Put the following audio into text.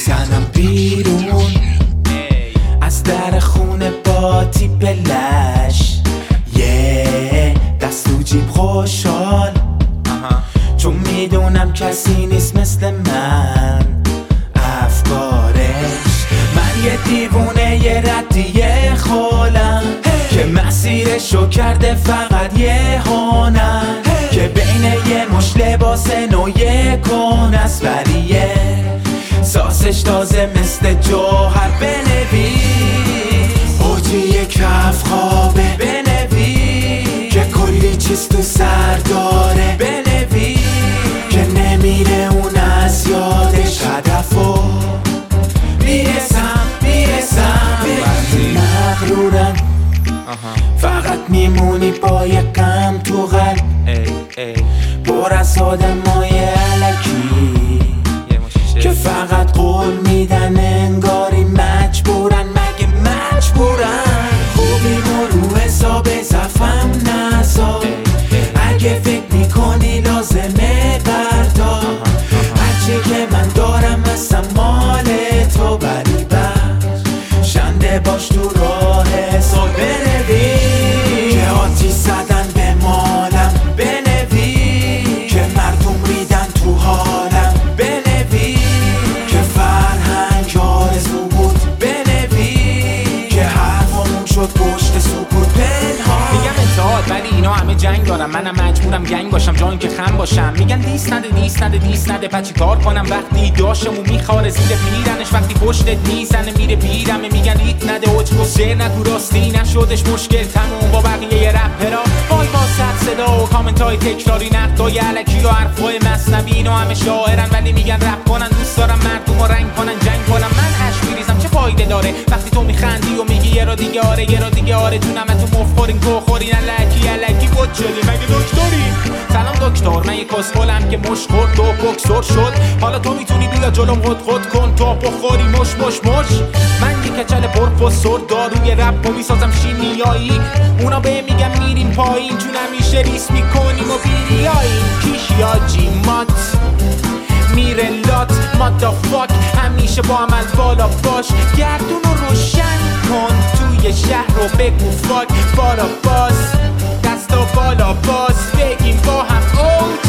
میزنم بیرون از در خونه با تیپ لش دست تو جیب خوشحال چون میدونم کسی نیست مثل من افکارش من یه دیوونه یه ردیه خالم که مسیرشو کرده فقط یه هانم که بین یه مش لباس نو یه کن است ولیه ساسش تازه مثل جوهر بنویس اوجی یک کف خوابه بنویس که کلی چیز تو سر داره بنویس که نمیره اون از یادش هدفو میرسم مغرورم فقط میمونی با یه غم تو قلب پر از آدمای الکی که فقط قول میدن انگاری مجبورن مگه مجبورن خوبیمو رو حساب زفم نزا اگه فکر میکنی لازمه بردار هرچی که من دارم مثل مال تو بری شنده باش تو راه حساب بنویس که آتیش زدن به مالم بنویس که مردم ریدن تو حالم بنویس که فرهنگ آرزو بود بنویس که حرفمون شد پشت سکوت پنهان میگم اتحاد ولی اینا همه جنگ دارم منم مجبورم گنگ باشم جایی که خم باشم میگن دیست نده بچه کار کنم وقتی داشمو میخواره زیر پیرنش وقتی پشتت میزنه میره بیرمه میگن ریت نده اوجگو سر نگو راستی نشدش مشکل تموم با بقیه رپرا وای با صد صدا و کامنتای تکراری نقدای الکی و حرفای مصنوی اینا همه شاعرن ولی میگن رپ کنن دوست دارم مردمو رنگ کنن جنگ کنم من اش میریزم چه فایده داره وقتی تو میخندی و میگی یه را دیگه آره تو نمتو مفخورین تو خورین الکی بود شدی مگه دکتری سلام دکتر من یه کسخلم که مش خورد تو بکسور شد حالا تو میتونی بیا جلوم خود کن تو بخوری مش من یه کچل پرفسور داروی رپ و میسازم شیمیایی اونا به میگم میریم پایین چون همیشه ریس میکنیم و بیریاییم کیشیا جیمات میره لات مادافاک همیشه با عمل بالا باش گردون رو روشن کن توی شهر رو بگو فاک بالا باز دستا بالا باز بگیم با هم